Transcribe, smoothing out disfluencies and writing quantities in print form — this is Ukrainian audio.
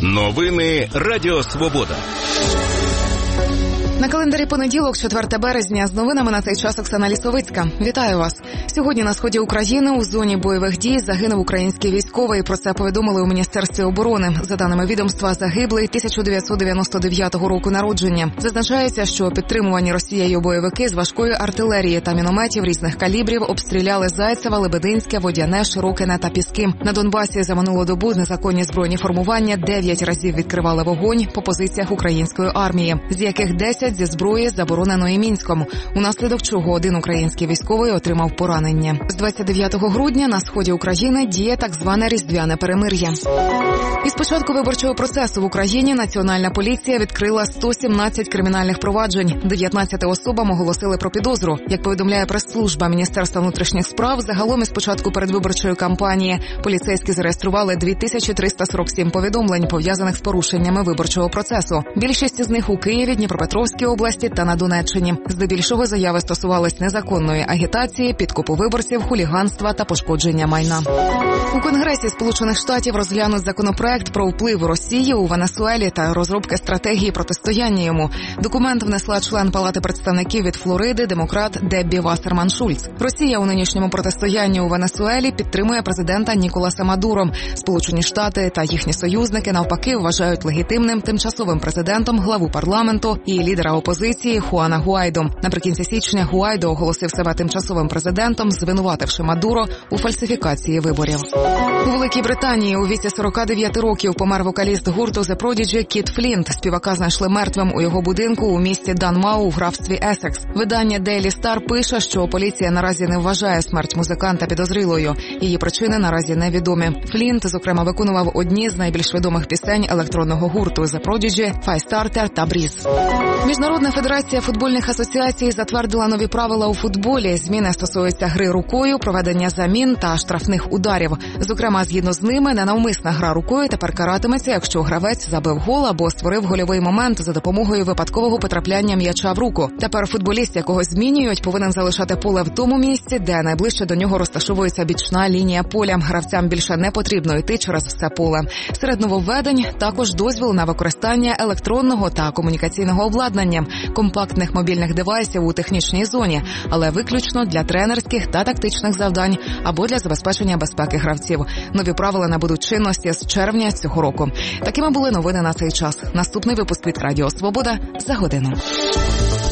Новини Радіо Свобода. На календарі понеділок, 4 березня, з новинами на цей час Оксана Лісовицька. Вітаю вас. Сьогодні на сході України у зоні бойових дій загинув український військовий. Про це повідомили у Міністерстві оборони. За даними відомства, загиблий 1999 року народження. Зазначається, що підтримувані Росією бойовики з важкої артилерії та мінометів різних калібрів обстріляли Зайцеве, Лебединське, Водяне, Широкине та Піски. На Донбасі за минулу добу незаконні збройні формування 9 разів відкривали вогонь по позиціях української армії, з яких 10 зі зброї, забороненої Мінськом, унаслідок чого один український військовий отримав поранення. З 29 грудня на сході України діє так зване різдвяне перемир'я. Із початку виборчого процесу в Україні Національна поліція відкрила 117 кримінальних проваджень. 19 особам оголосили про підозру. Як повідомляє прес-служба Міністерства внутрішніх справ, загалом із початку передвиборчої кампанії поліцейські зареєстрували 2347 повідомлень, пов'язаних з порушеннями виборчого процесу. Більшість з них у Києві, Дніпропетровській області та на Донеччині. Здебільшого заяви стосувались незаконної агітації, підкупу виборців, хуліганства та пошкодження майна. У Конгресі Сполучених Штатів розглянуть законопроект про вплив Росії у Венесуелі та розробки стратегії протистояння йому. Документ внесла член Палати представників від Флориди, демократ Деббі Вассерман-Шульц. Росія у нинішньому протистоянні у Венесуелі підтримує президента Ніколаса Мадуро. Сполучені Штати та їхні союзники навпаки вважають легітимним тимчасовим президентом главу парламенту і лідера опозиції Хуана Гуайдо. Наприкінці січня Гуайдо оголосив себе тимчасовим президентом, звинувативши Мадуро у фальсифікації виборів. У Великій Британії у віці 49 років помер вокаліст гурту The Prodigy Кіт Флінт. Співака знайшли мертвим у його будинку у місті Данмау у графстві Есекс. Видання Daily Star пише, що поліція наразі не вважає смерть музиканта підозрілою. Її причини наразі невідомі. Флінт, зокрема, виконував одні з найбільш відомих пісень електронного гурту The Prodigy, Firestarter та Breeze. Міжнародна федерація футбольних асоціацій затвердила нові правила у футболі. Зміни стосуються гри рукою, проведення замін та штрафних ударів. Зокрема, згідно з ними, ненавмисна гра рукою тепер каратиметься, якщо гравець забив гол або створив гольовий момент за допомогою випадкового потрапляння м'яча в руку. Тепер футболіст, якого змінюють, повинен залишати поле в тому місці, де найближче до нього розташовується бічна лінія поля. Гравцям більше не потрібно йти через все поле. Серед нововведень також дозвіл на використання електронного та комунікаційного обладнання, компактних мобільних девайсів у технічній зоні, але виключно для тренерських та тактичних завдань або для забезпечення безпеки гравців. Нові правила набудуть чинності з червня цього року. Такими були новини на цей час. Наступний випуск від Радіо Свобода за годину.